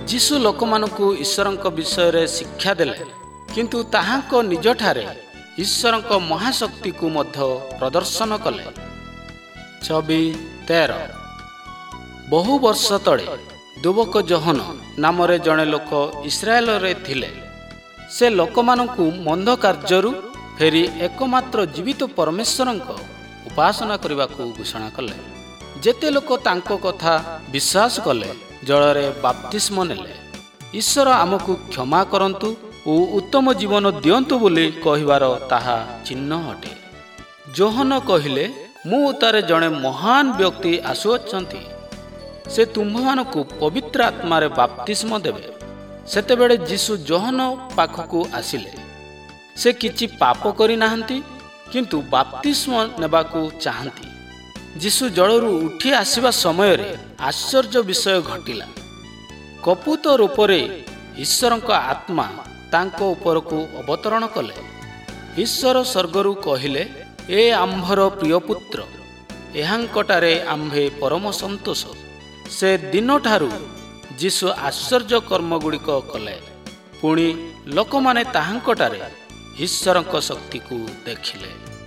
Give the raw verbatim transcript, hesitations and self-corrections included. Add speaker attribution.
Speaker 1: ଯୀଶୁ ଲୋକମାନଙ୍କୁ ଈଶ୍ୱରଙ୍କ ବିଷୟରେ ଶିକ୍ଷା ଦେଲେ, କିନ୍ତୁ ତାହାଙ୍କ ନିଜଠାରେ ଈଶ୍ୱରଙ୍କ ମହାଶକ୍ତିକୁ ମଧ୍ୟ ପ୍ରଦର୍ଶନ କଲେ। ଛବି ତେର। ବହୁ ବର୍ଷ ତଳେ ଦୁବକ ଜୋହନ ନାମରେ ଜଣେ ଲୋକ ଇସ୍ରାଏଲରେ ଥିଲେ। ସେ ଲୋକମାନଙ୍କୁ ମନ୍ଦ କାର୍ଯ୍ୟରୁ ଫେରି ଏକମାତ୍ର ଜୀବିତ ପରମେଶ୍ୱରଙ୍କ ଉପାସନା କରିବାକୁ ଘୋଷଣା କଲେ। ଯେତେ ଲୋକ ତାଙ୍କ କଥା ବିଶ୍ୱାସ କଲେ, ଜଳରେ ବାପ୍ତିସ୍ମ ନେଲେ, ଈଶ୍ୱର ଆମକୁ କ୍ଷମା କରନ୍ତୁ ଓ ଉତ୍ତମ ଜୀବନ ଦିଅନ୍ତୁ ବୋଲି କହିବାର ତାହା ଚିହ୍ନ ଅଟେ। ଜୋହନ କହିଲେ, ମୁଁ ତାରେ ଜଣେ ମହାନ ବ୍ୟକ୍ତି ଆସୁଅଛନ୍ତି, ସେ ତୁମ୍ଭମାନଙ୍କୁ ପବିତ୍ର ଆତ୍ମାରେ ବାପ୍ତିସ୍ମ ଦେବେ। ସେତେବେଳେ ଯୀଶୁ ଜୋହନ ପାଖକୁ ଆସିଲେ। ସେ କିଛି ପାପ କରିନାହାନ୍ତି, କିନ୍ତୁ ବାପ୍ତିସ୍ମ ନେବାକୁ ଚାହାନ୍ତି। ଯୀଶୁ ଜଳରୁ ଉଠି ଆସିବା ସମୟରେ ଆଶ୍ଚର୍ଯ୍ୟ ବିଷୟ ଘଟିଲା। କପୁତ ରୂପରେ ଈଶ୍ୱରଙ୍କ ଆତ୍ମା ତାଙ୍କ ଉପରକୁ ଅବତରଣ କଲେ। ଈଶ୍ୱର ସ୍ୱର୍ଗରୁ କହିଲେ, ଏ ଆମ୍ଭର ପ୍ରିୟ ପୁତ୍ର, ଏହାଙ୍କଠାରେ ଆମ୍ଭେ ପରମ ସନ୍ତୋଷ। ସେ ଦିନଠାରୁ ଯୀଶୁ ଆଶ୍ଚର୍ଯ୍ୟ କର୍ମଗୁଡ଼ିକ କଲେ। ପୁଣି ଲୋକମାନେ ତାହାଙ୍କଠାରେ ଈଶ୍ୱରଙ୍କ ଶକ୍ତିକୁ ଦେଖିଲେ।